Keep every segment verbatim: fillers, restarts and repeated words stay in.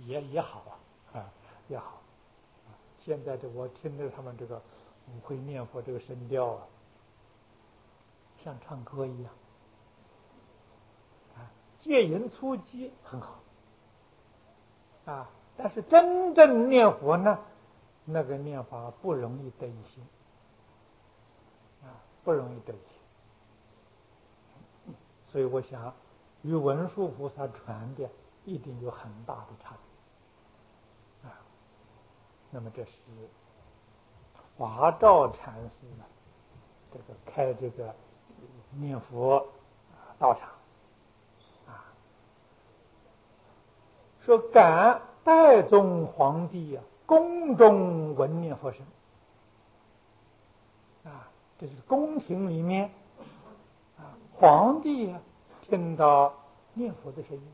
也也好啊，啊也好。现在这我听着他们这个舞会念佛这个声调啊，像唱歌一样，啊，戒淫粗击很好，啊，但是真正念佛呢，那个念法不容易得一心，啊，不容易得一心。所以我想，与文殊菩萨传的一定有很大的差别，啊，那么这是华照禅师呢，这个开这个念佛道场，啊，说感代宗皇帝啊，宫中闻念佛声，啊，这是宫廷里面啊，皇帝啊听到念佛的声音，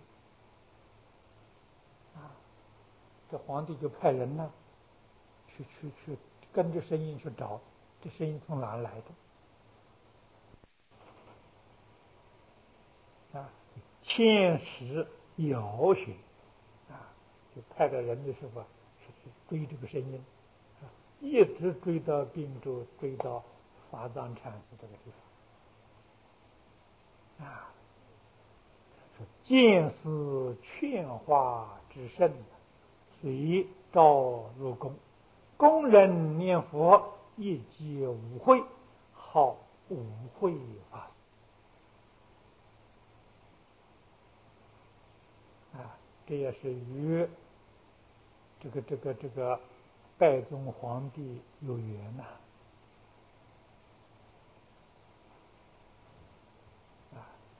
啊，这皇帝就派人呢，去去去跟着声音去找，这声音从哪来的？啊，千时遥寻，啊，就派着人的时候啊，去追这个声音，啊，一直追到并州，追到法藏禅师这个地方，啊，说见思劝化之甚，随召入宫，宫人念佛，一皆无会，号无会法师。啊，这也是与这个这个这个拜宗皇帝有缘呐，啊，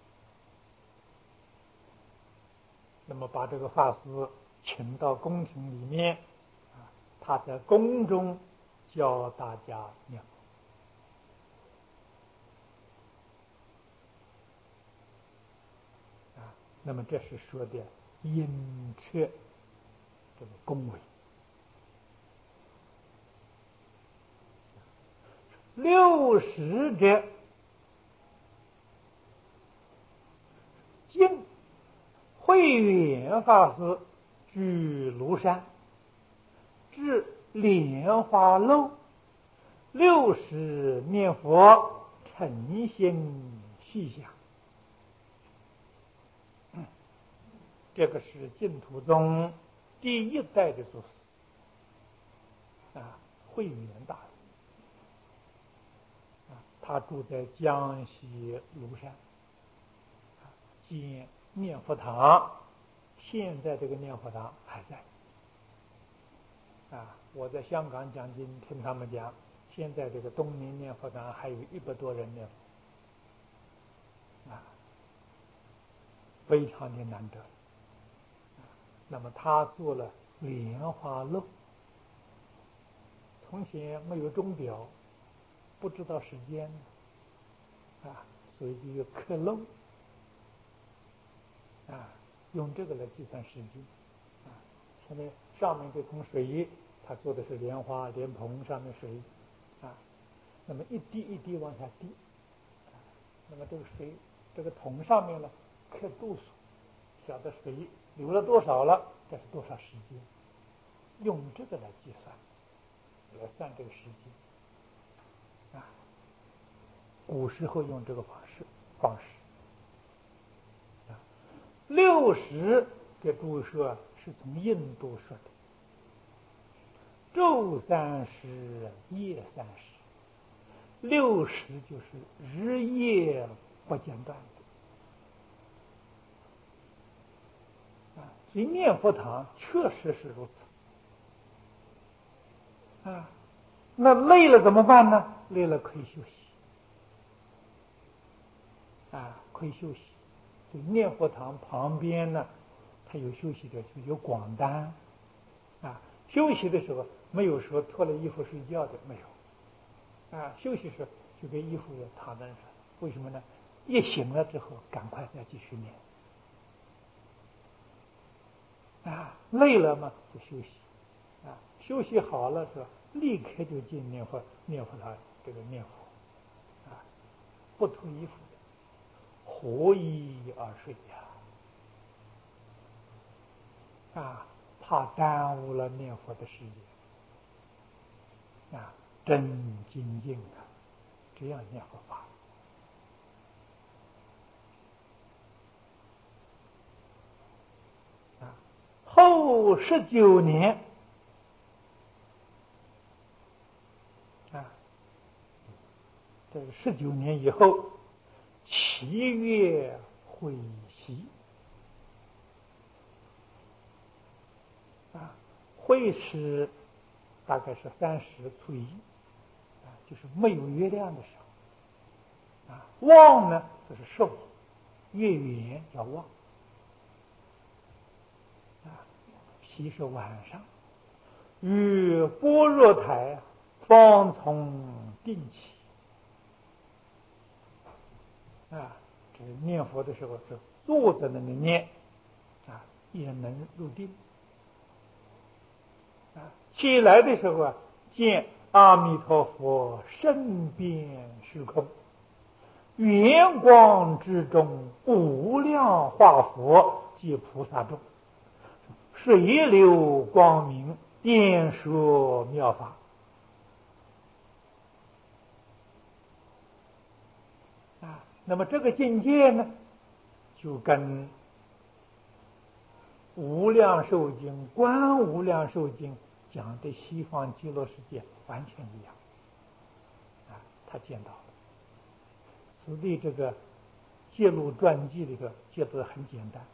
那么把这个法师请到宫廷里面，啊，他在宫中教大家念佛，啊，那么这是说的殷切这个恭维。六十者，今慧远法师居庐山，至莲花楼，六十念佛，诚心细想。嗯，这个是净土宗第一代的祖师啊，慧远大师啊，他住在江西庐山，啊，建念佛堂，现在这个念佛堂还在。啊，我在香港讲经，听他们讲，现在这个东宁念佛堂还有一百多人念佛，啊，非常的难得。啊，那么他做了莲花漏，从前没有钟表，不知道时间，啊，所以就有刻漏，啊，用这个来计算时间，啊，现在上面这桶水，他做的是莲花莲蓬上面水，啊，那么一滴一滴往下滴，啊，那么这个水这个桶上面呢刻度数，晓得水流了多少了，这是多少时间，用这个来计算，来算这个时间，啊，古时候用这个方式方式，啊，六十的注释是从印度说的，昼三十，夜三十，六十就是日夜不间断的，啊，所以念佛堂确实是如此，啊，那累了怎么办呢？累了可以休息，啊，可以休息。这念佛堂旁边呢，它有休息的，就有广单，啊，休息的时候没有说脱了衣服睡觉的，没有，啊，休息时就给衣服也躺在那上，为什么呢？一醒了之后，赶快再继续念，啊，累了嘛就休息，啊，休息好了是吧？立刻就进念佛念佛堂这个念佛，啊，不脱衣服的，合衣而睡呀，啊， 怕耽误了念佛的时间啊，真精进啊，这样念佛法啊。后十九年啊，这个十九年以后，七月会席啊，会时大概是三十初一啊，就是没有月亮的时候啊。望呢，就是寿，月圆叫望啊。席是晚上，于般若台方从定起啊。这个念佛的时候是坐在那里念啊，也能入定啊。起来的时候啊，见阿弥陀佛身边虚空，圆光之中无量化佛及菩萨众，水流光明，演说妙法啊。那么这个境界呢，就跟无量寿经、观无量寿经讲的西方极乐世界完全一样啊，他见到了。此地这个揭露传记这个揭露的很简单。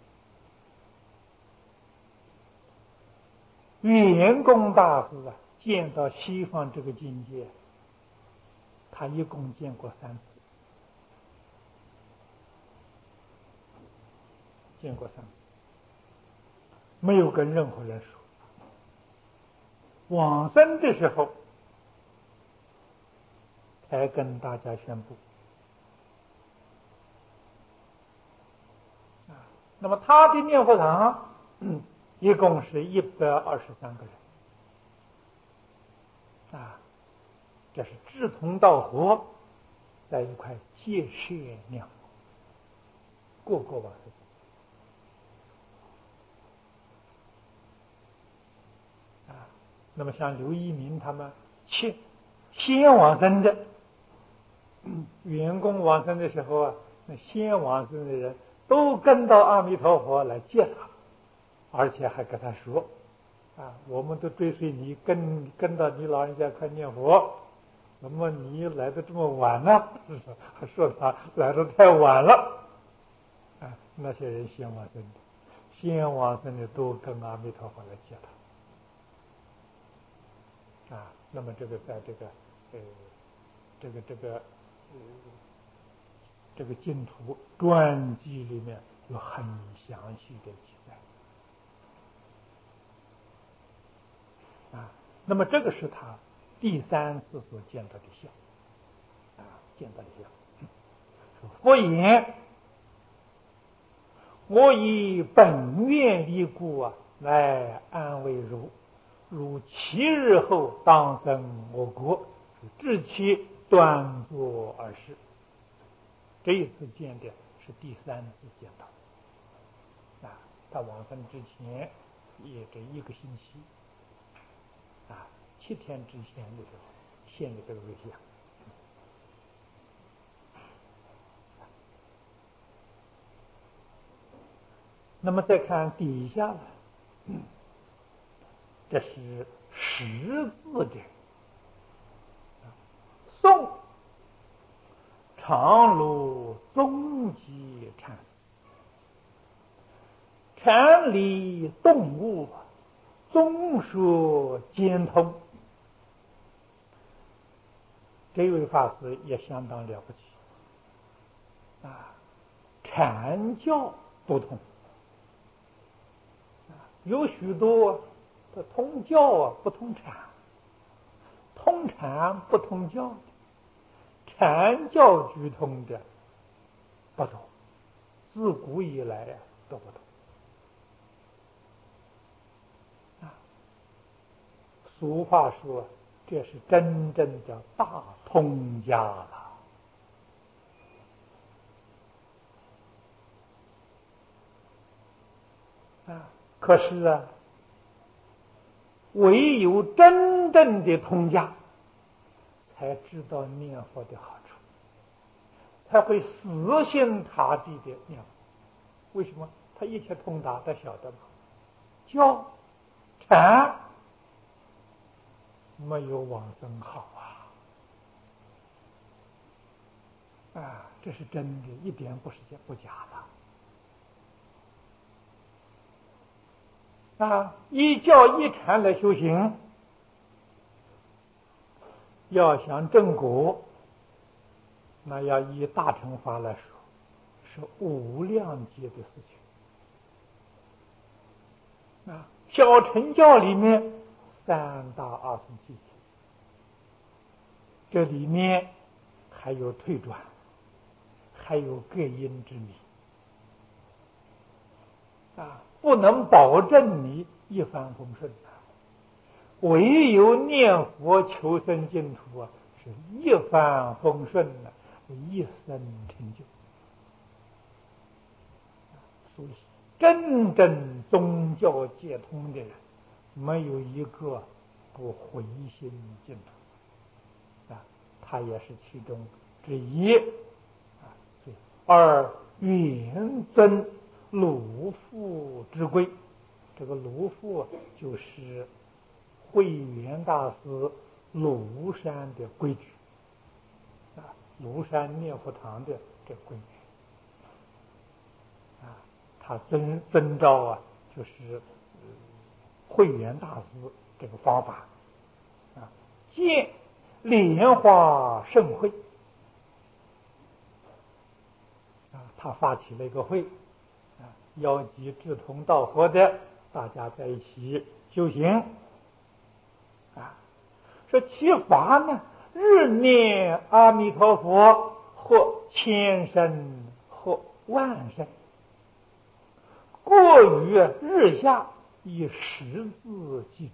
圆公大师啊，见到西方这个境界，他一共见过三次，见过三次，没有跟任何人说。往生的时候才跟大家宣布啊。那么他的念佛堂一共是一百二十三个人啊，这是志同道合，在一块结社念佛，个个往生啊。那么像刘一鸣他们先先往生的，员工往生的时候啊，那先往生的人都跟到阿弥陀佛来接他，而且还跟他说啊，我们都追随你，跟跟到你老人家快念佛，那么你来的这么晚呢？还说他来的太晚了啊。那些人先往生的，先往生的都跟阿弥陀佛来接他啊。那么这个在这个呃这个这个呃这个净土传记里面有很详细的记载啊。那么这个是他第三次所见到的相啊，见到的相。佛言：我以本愿力故啊，来安慰汝。汝七日后当生我国，至其端坐而视。这一次见的是第三次见到啊，他往生之前也这一个星期啊，七天之前的时候现的这个瑞相。那么再看底下呢，这是识字的宋长鲁宗基禅师，禅理动物，综说兼通。这位法师也相当了不起啊，禅教不同啊，有许多的通教啊不通禅，通禅不通教的，禅教居通的不同，自古以来啊都不同啊。俗话说，这是真正的大通家了啊。可是啊， 唯有真正的通家，才知道念佛的好处，才会死心塌地的念佛。为什么？他一切通达，他晓得吗？教禅没有往生好啊！啊，这是真的，一点不是假不假的。啊，依教依禅来修行，要想正果，那要以大乘法来说，是无量劫的事情。啊，小乘教里面三大二乘七情，这里面还有退转，还有各因之迷啊，不能保证你一帆风顺啊。唯有念佛求生净土啊，是一帆风顺的，一生成就。所以，真正宗教解通的人，没有一个不回心净土啊，他也是其中之一啊。所以，而圆尊鲁父之规，这个鲁父就是慧远大师庐山的规矩啊，庐山念佛堂的这规矩啊，他遵遵照啊，就是慧远大师这个方法啊，见莲花盛会啊，他发起了一个会啊，邀集志同道合的大家在一起修行啊。说其法呢，日念阿弥陀佛，或千声或万声，过于日下，以十字记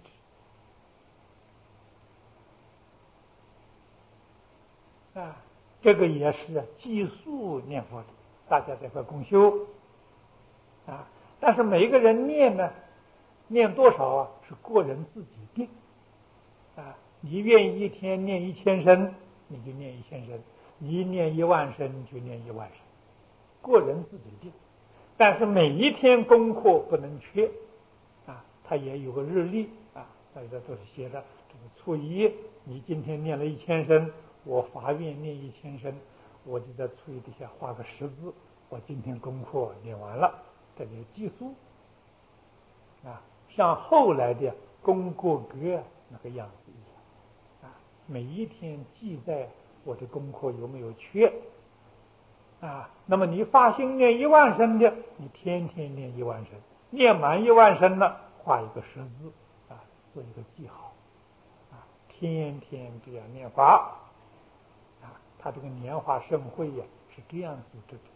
之啊。这个也是计数念佛的，大家在块共修啊。但是每一个人念呢，念多少啊，是个人自己定啊。你愿意一天念一千声，你就念一千声；你念一万声，就念一万声，个人自己定。但是每一天功课不能缺啊，它也有个日历啊，大家都是写的这个初一，你今天念了一千声，我发愿念一千声，我就在初一底下画个十字，我今天功课念完了，这里计数啊，像后来的功过格那个样子一样啊，每一天记在我的功课有没有缺啊。那么你发心念一万声的，你天天念一万声，念满一万声了，画一个十字啊，做一个记号啊，天天这样念法啊，他这个年华盛会呀、啊、是这样组织的。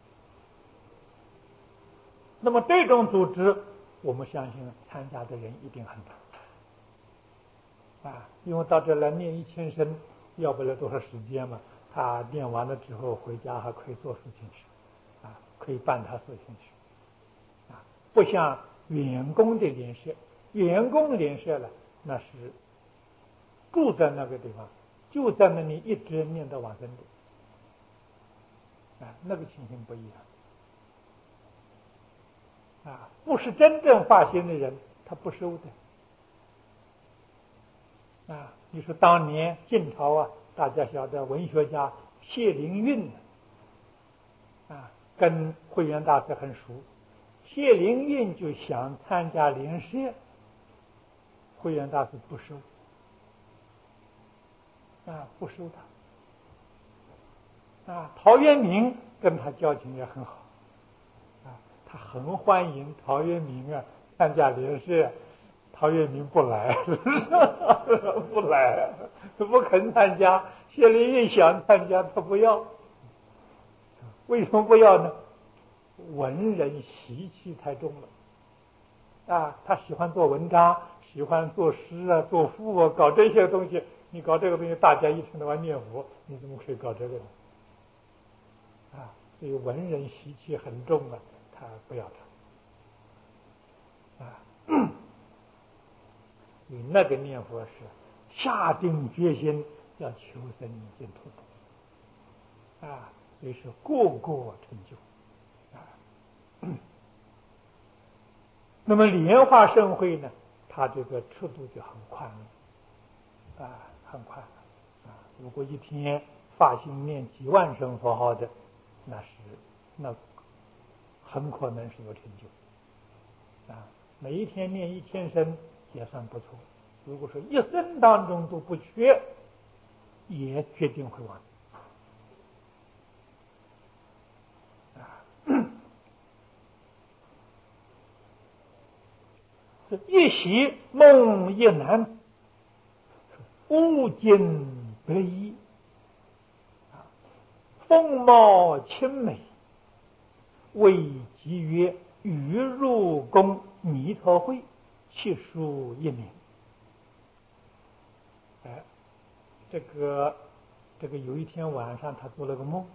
那么这种组织，我们相信参加的人一定很多啊，因为到这来念一千声，要不了多少时间嘛。他念完了之后回家还可以做事情去啊，可以办他事情去啊，不像员工的联社，员工联社了，那是住在那个地方，就在那里一直念到往生的啊，那个情形不一样啊，不是真正发心的人，他不收的啊。你说当年晋朝啊，大家晓得文学家谢灵运啊，跟慧远大师很熟。谢灵运就想参加联社，慧远大师不收啊，不收他啊。陶渊明跟他交情也很好啊，他很欢迎陶渊明啊参加联社。陶渊明不来，不来，不肯参加。谢灵运想参加，他不要。为什么不要呢？文人习气太重了啊！他喜欢做文章，喜欢作诗啊，作赋啊，搞这些东西。你搞这个东西，大家一天到晚念佛，你怎么可以搞这个呢？啊，所以文人习气很重啊，他不要他啊。 所以那个念佛是下定决心要求生净土的啊，所以是个个成就啊。那么莲花盛会呢，它这个尺度就很宽了啊，很宽了啊。如果一天发心念几万声佛号的，那是那很可能是有成就啊。每一天念一千声也算不错。如果说一生当中都不缺，也决定会往生啊。是一夕梦一男子，乌金白衣，风貌清美，谓即曰：欲入宫弥陀会，其书一名。哎，这个这个有一天晚上，他做了个梦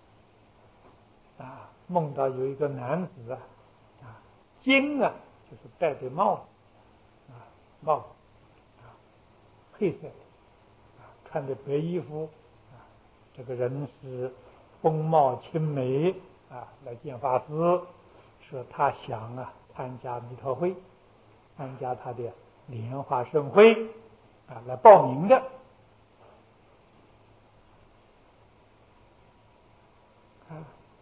啊，梦到有一个男子啊，啊，金啊，就是戴着帽子啊，帽子啊，黑色的啊，穿着白衣服啊，这个人是风貌清美啊，来见法师，说他想啊参加弥陀会，参加他的莲花盛会啊，来报名的。啊，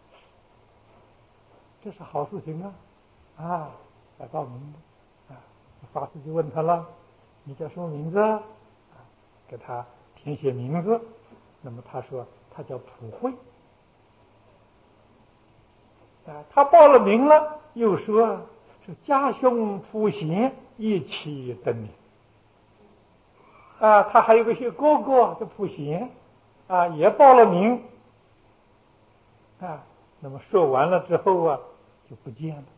这是好事情啊！啊，来报名的啊，法师就问他了：“你叫什么名字？”啊，给他填写名字。那么他说他叫普惠。啊，他报了名了，又说是家兄普贤一起等你。啊，他还有个些哥哥叫普贤，啊，也报了名。啊，那么说完了之后啊，就不见了。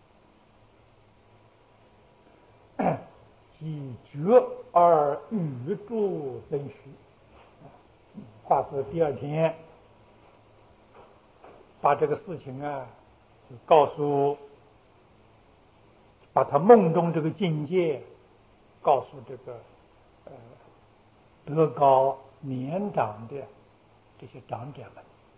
即觉而语诸生虚。话说第二天，把这个事情啊，就告诉，把他梦中这个境界告诉这个呃德高年长的这些长者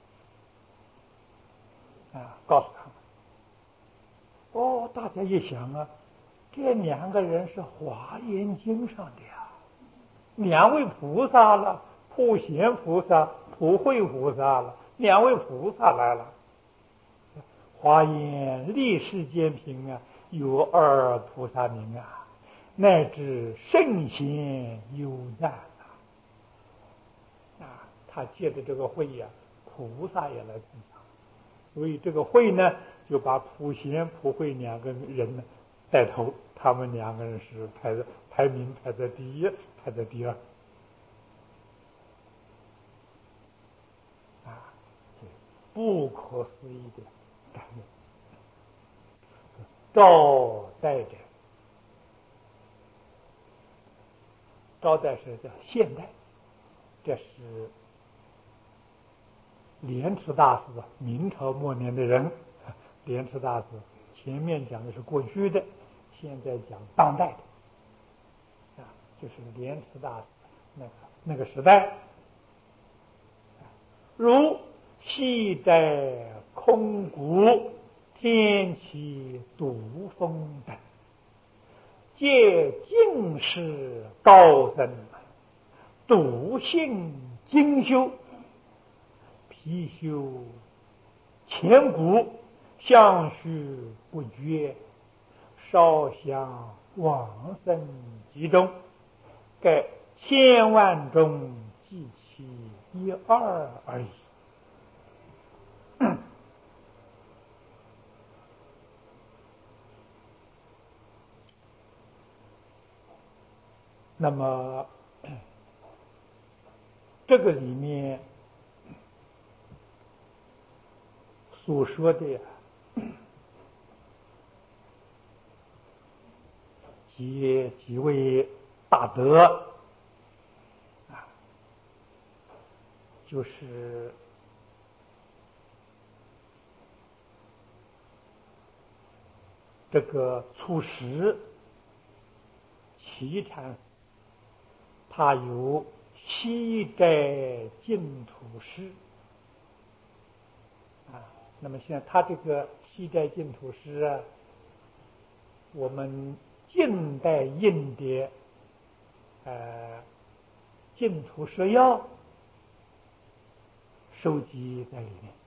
们啊，告诉他们。哦，大家一想啊，这两个人是华严经上的呀，两位菩萨了，普贤菩萨、普惠菩萨了，两位菩萨来了。华严历世间品啊，有二菩萨名啊，乃至圣贤有赞啊！啊，他借的这个会呀、啊，菩萨也来参加，所以这个会呢，就把普贤、普惠两个人呢带头，他们两个人是排在排名排在第一，排在第二啊，不可思议的感恩。招待者，招待是叫现代，这是莲池大师啊，明朝末年的人。莲池大师前面讲的是过去的，现在讲当代的啊，就是莲池大师那个那个时代。如昔在空谷，天气毒风等，皆尽是高僧，笃信精修，貔貅千古，相续不绝，烧香往生集中，盖千万中记其一二而已。那么这个里面所说的呀，几几位大德啊，就是这个初识启禅师，他有西斋净土诗啊。那么现在他这个西斋净土诗啊，我们近代印的呃净土诗要收集在里面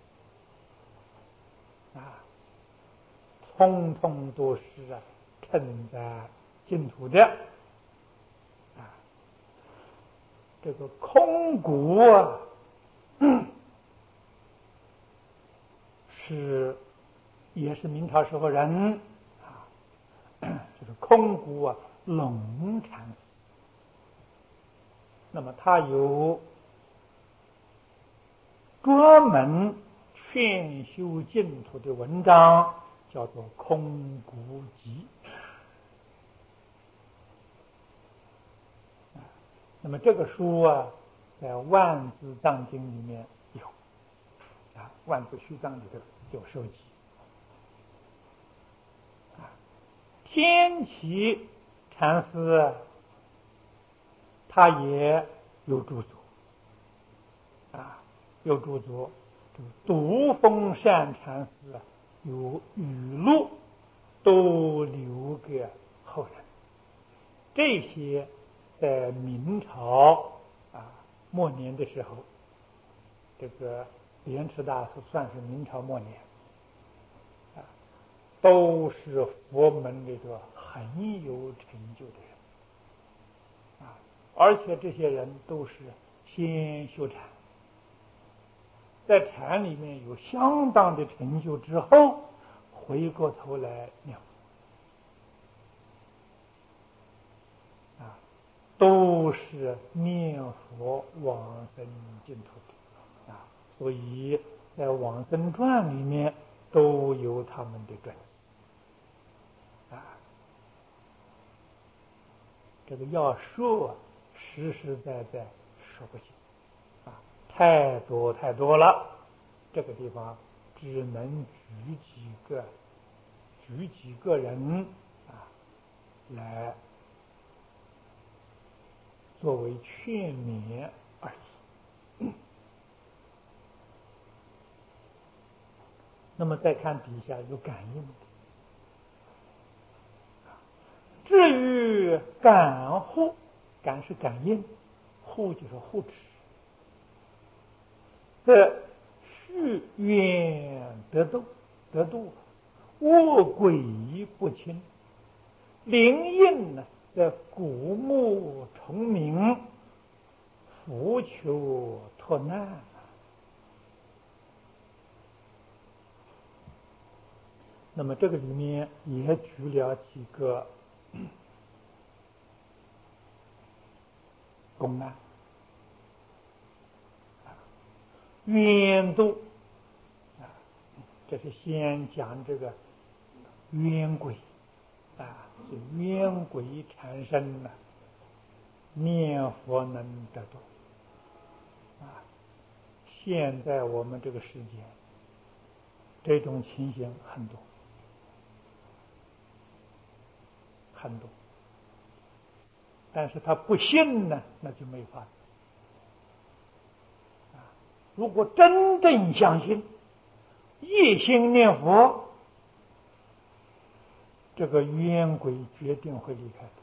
啊，通通都是啊称赞净土的啊。这个空谷啊，是也是明朝时候人啊，这个空谷啊龙禅师，那么他有专门劝修净土的文章，叫做《空谷集》。那么这个书啊，在《万字藏经》里面有啊，《万字虚藏》里头有收集啊。天齐禅师他也有著作啊，有著作。独峰善禅师啊，有语录都留给后人。这些在明朝啊末年的时候，这个莲池大师算是明朝末年啊，都是佛门里头很有成就的人啊，而且这些人都是先修禅，在禅里面有相当的成就之后，回过头来念佛啊，都是念佛往生净土的啊，所以在《往生传》里面都有他们的传记啊。这个要说实实在在说不清啊，太多太多了。这个地方只能举几个，举几个人啊来作为劝勉而已。那么再看底下有感应的，至于感护，感是感应，护就是护持。这续愿得度，得度卧轨不侵，灵应呢在古木重明，福求脱难。那么这个里面也举了几个公案，冤度啊，这是先讲这个冤鬼啊，是冤鬼缠身了，念佛能得度啊。现在我们这个世界这种情形很多很多，但是他不信呢，那就没法子啊。如果真正相信，一心念佛，这个冤鬼决定会离开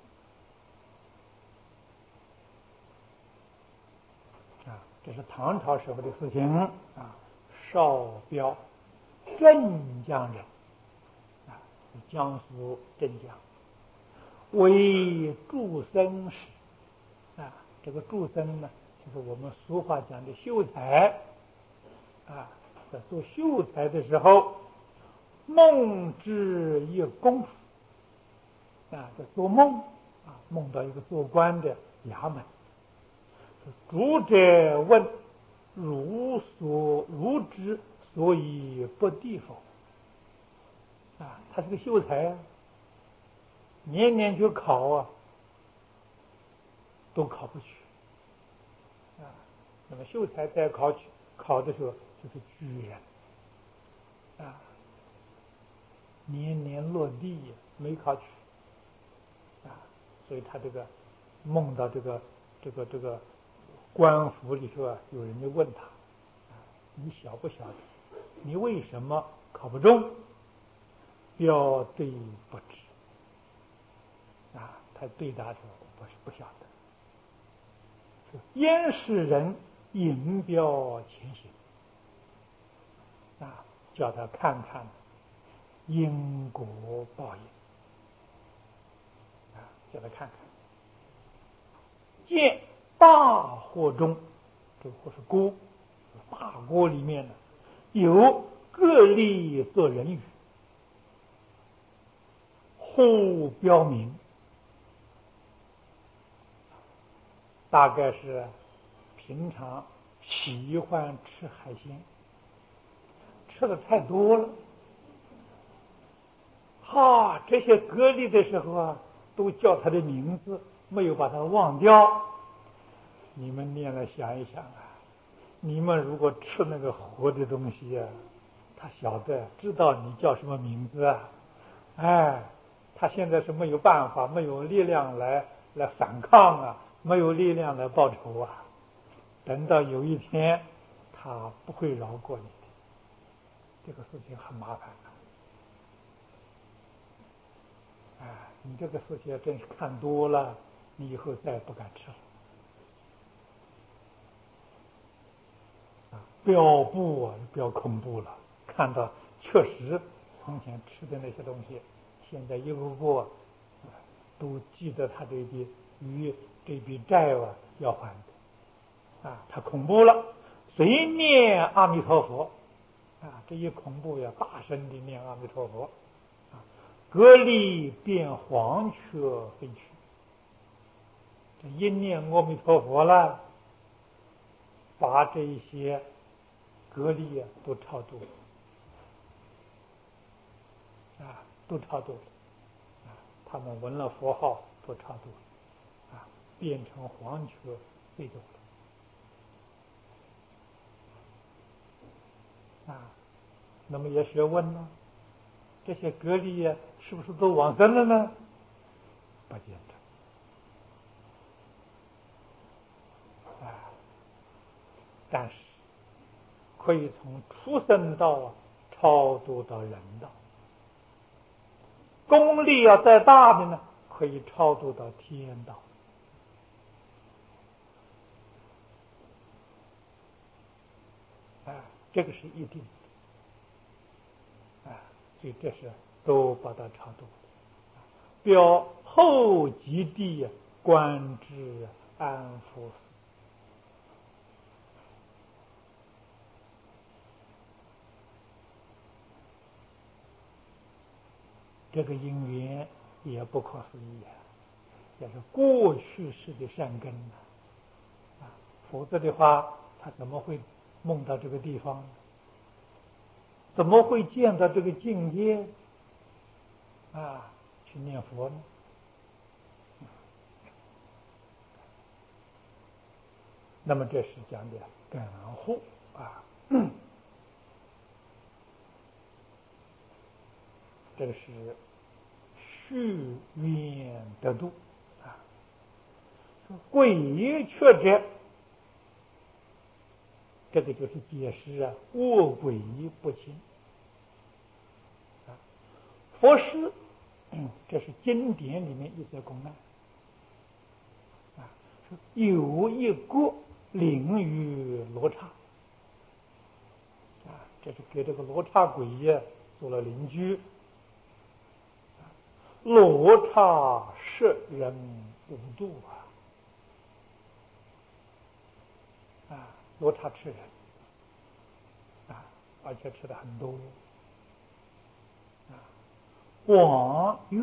的啊。这是唐朝时候的事情啊。邵彪，镇江人啊，江苏镇江，为助僧时啊，这个助僧呢，就是我们俗话讲的秀才啊，在做秀才的时候，梦之一功夫啊，在做梦啊，梦到一个做官的衙门，主者问：如所如之所以不地否？啊，他是个秀才啊，年年去考啊，都考不去啊。那么秀才在考取考的时候就是举人啊，年年落地没考取啊， 所以他这个梦到这个这个这个官府里头啊，有人就问他，你晓不晓得你为什么考不中？表对不知。啊，他对答说我是不晓得。焉识人引表前行？啊，叫他看看因果报应。啊，叫他看看，见大火中，这个火是锅，大锅里面呢有各力作人语，互标明，大概是平常喜欢吃海鲜，吃的太多了，哈，这些隔离的时候啊，都叫他的名字，没有把他忘掉。你们念了想一想啊，你们如果吃那个活的东西啊，他晓得知道你叫什么名字啊，哎，他现在是没有办法，没有力量来来反抗啊，没有力量来报仇啊。等到有一天，他不会饶过你的，这个事情很麻烦的。哎，你这个事情真是看多了，你以后再也不敢吃了。啊，标布啊，标恐怖了。看到确实从前吃的那些东西，现在一个个都记得他这笔与这笔债啊要还的。啊，太恐怖了。谁念阿弥陀佛？啊，这一恐怖要大声的念阿弥陀佛。隔离变黄雀飞去，这一念阿弥陀佛了，把这一些隔离啊都超度了，啊，都超度了，啊，他们闻了佛号都超度了，啊，变成黄雀飞走了，啊，那么也学问呢，这些隔离啊是不是都往生了呢？不见得，啊，但是可以从畜生道啊超度到人道，功力要再大的呢，可以超度到天道。啊，这个是一定的，啊，所以这是都把它超度。表后极地观之安福寺。这个因缘也不可思议啊，也是过去世的善根呐，啊，否则的话，他怎么会梦到这个地方呢？怎么会见到这个境界啊？去念佛呢？那么这是讲的感护啊，这个是续愿得度啊。贵确者，这个就是解释啊，卧轨不清啊。佛师，嗯，这是经典里面一则公案啊，有一国领于罗刹啊，这是给这个罗刹鬼呀做了邻居。罗刹摄人无度啊，啊，罗刹吃人啊，而且吃的很多啊。广约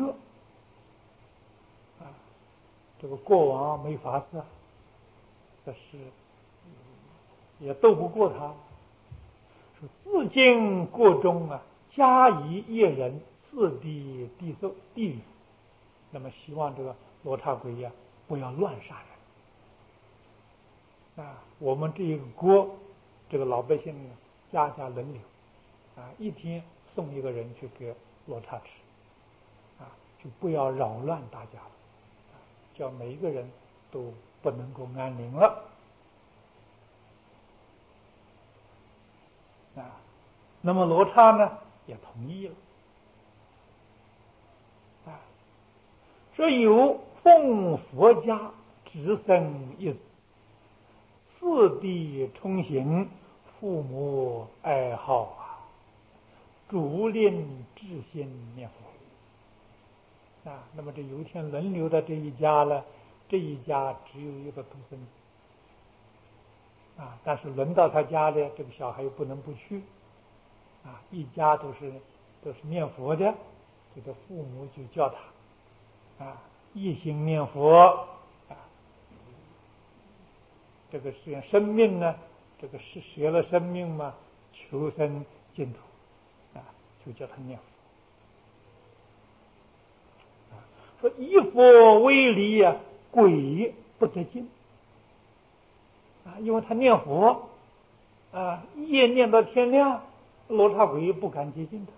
啊，这个国王没法子，这是也斗不过他。说自今国中啊，加以一人次第地受地狱。那么希望这个罗刹鬼呀、啊、不要乱杀人啊！我们这一个国，这个老百姓呢，家家轮流啊，一天送一个人去给罗刹吃啊，就不要扰乱大家了。 叫每一个人都不能够安宁了啊。那么罗刹呢也同意了啊，说有奉佛家直生一子，四弟冲行，父母爱好啊，逐令至心念佛啊。那么这有一天轮流的这一家呢，这一家只有一个独生子啊，但是轮到他家的这个小孩又不能不去啊，一家都是都是念佛的，这个父母就叫他啊一心念佛啊，这个是生命呢，这个是学了生命嘛，求生净土啊，就叫他念佛啊。说一佛为离啊，鬼不得进啊，因为他念佛啊，夜念到天亮，罗刹鬼不敢接近他。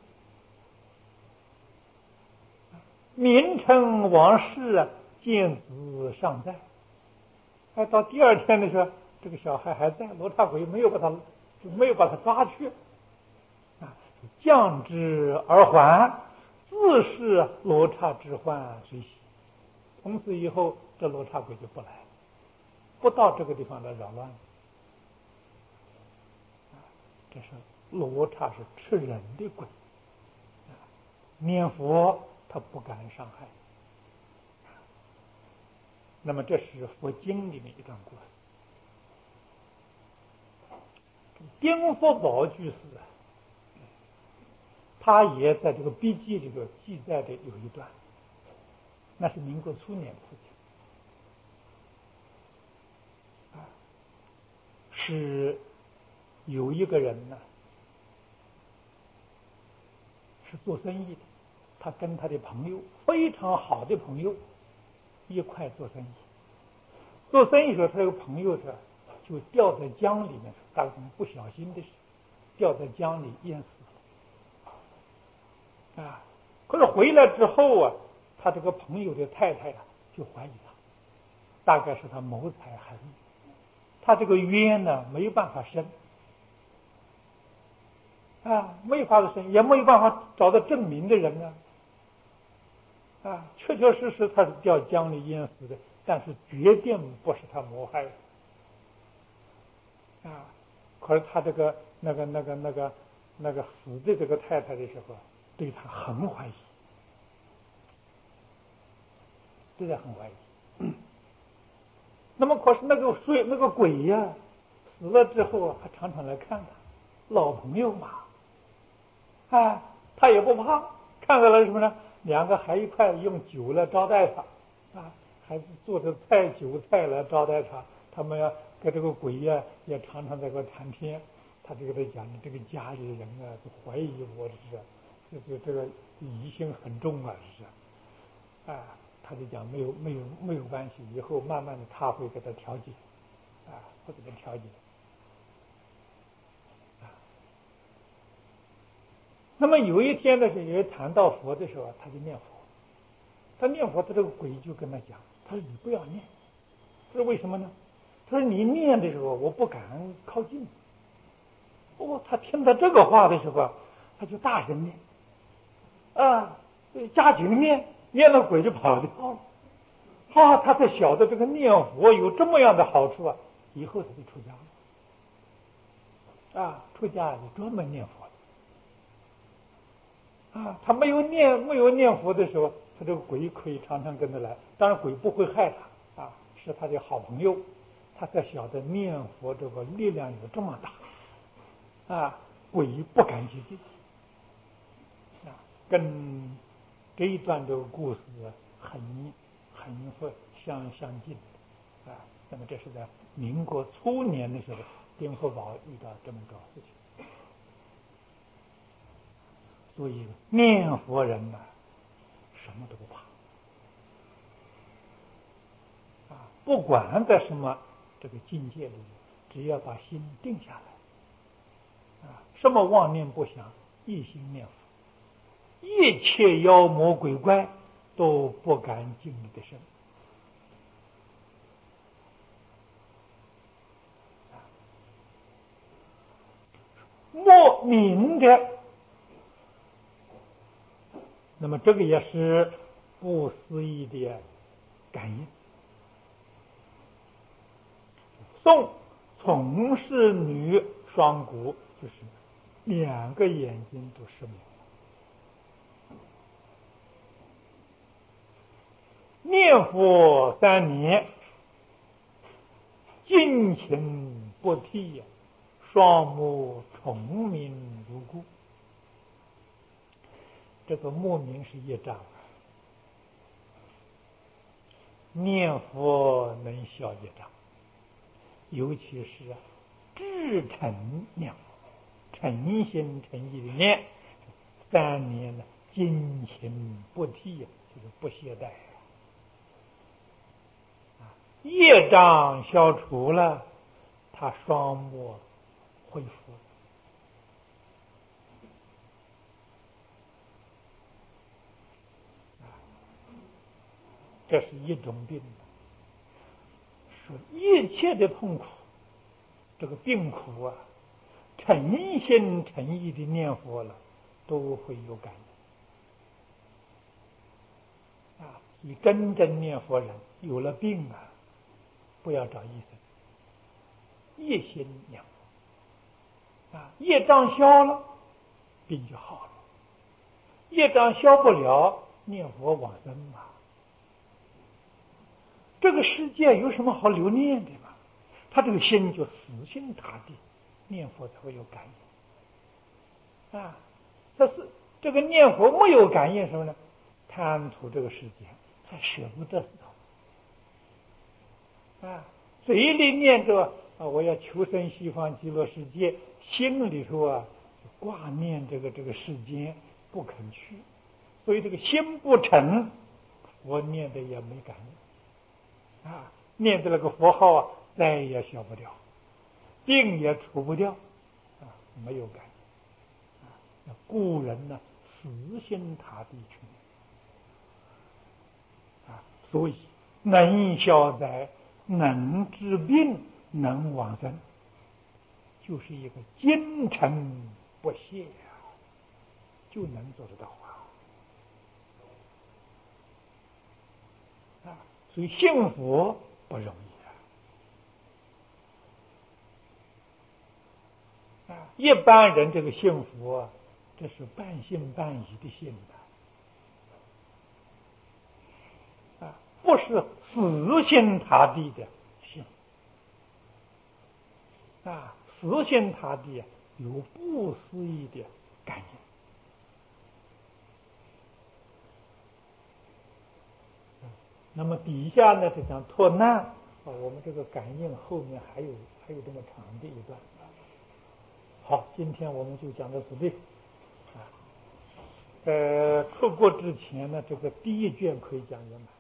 名称王氏啊，见子尚在。哎，到第二天的时候，这个小孩还在，罗刹鬼没有把他，没有把他抓去啊，降之而还，自是罗刹之患随喜。从此以后，这罗刹鬼就不来，不到这个地方来扰乱。啊，这是罗刹是吃人的鬼，啊，念佛他不敢伤害。那么这是佛经里面一段故事。丁福宝居士啊，他也在这个笔记里头记载的有一段，那是民国初年的事情啊，是有一个人呢是做生意的，他跟他的朋友非常好的朋友一块做生意。做生意的时候，他有个朋友的就掉在江里面，大概不小心的掉在江里淹死了啊。可是回来之后啊，他这个朋友的太太啊就怀疑他，大概是他谋财害命，他这个冤呢没有办法伸啊，没有办法伸，也没有办法找到证明的人呢啊，确确实实他是掉江里淹死的，但是决定不是他谋害的啊。可是他这个那个那个那个那个死的这个太太的时候，对他很怀疑，对他很怀疑。那么可是那个水那个鬼呀、啊，死了之后还常常来看他，老朋友嘛，啊，他也不怕，看到了什么呢？两个还一块用酒来招待他，啊，还做着菜酒菜来招待他。他们呀，跟这个鬼呀、啊，也常常在这谈天。他就跟他讲，这个家里人啊，就怀疑我，是这这这个疑心很重啊，是啊。他就讲没有没有没有关系，以后慢慢的他会给他调解，啊，会给他调解。啊，那么有一天呢，也谈到佛的时候，他就念佛。他念佛，他这个鬼就跟他讲，他说你不要念，他说为什么呢？他说你念的时候，我不敢靠近。哦，他听到这个话的时候，他就大声念，啊，加紧念，念了鬼就跑掉了。啊，他才晓得这个念佛有这么样的好处啊！以后他就出家了，啊，出家就专门念佛的，啊，他没有念没有念佛的时候，他这个鬼可以常常跟他来，当然鬼不会害他，啊，是他的好朋友，他才晓得念佛这个力量有这么大，啊，鬼不敢接近，啊，跟这一段这个故事很很会相相近啊。那么这是在民国初年的时候，丁福宝遇到这么个事情，所以念佛人呢、啊，什么都不怕啊，不管在什么这个境界里，只要把心定下来啊，什么妄念不想，一心念佛，一切妖魔鬼怪都不敢进你的身。 莫名的，那么这个也是不思议的感应。宋从事女双骨，就是两个眼睛都失明。念佛三年，尽情不替呀，双目重明如故。这个莫名是业障啊，念佛能消业障，尤其是啊，至诚念佛，诚心诚意的念，三年呢，精勤不替，就是不懈怠啊。业障消除了，他双目恢复了。这是一种病，是一切的痛苦，这个病苦啊，诚心诚意的念佛了，都会有感应啊。你真正念佛人有了病啊，不要找医生，一心念佛啊，业障消了，病就好了；业障消不了，念佛往生嘛。这个世界有什么好留念的嘛？他这个心就死心塌地，念佛才会有感应啊。这是这个念佛没有感应什么呢？贪图这个世界，还舍不得啊，嘴里念着啊，我要求生西方极乐世界，心里头啊挂念这个这个世间，不肯去，所以这个心不诚，我念的也没感应啊，念的那个佛号啊，再也消不掉，病也除不掉啊，没有感应啊。故人呢，死心塌地去念啊，所以能消灾，能治病，能往生，就是一个精诚不懈啊，就能做得到啊！啊，所以信佛不容易啊！啊，一般人这个信佛啊，这是半信半疑的信的啊，不是死心塌地的信啊，死心塌地啊，有不思议的感应。那么底下呢，这讲脱难啊，我们这个感应后面还有还有这么长的一段。好，今天我们就讲到此地啊。呃，出国之前呢，这个第一卷可以讲圆满。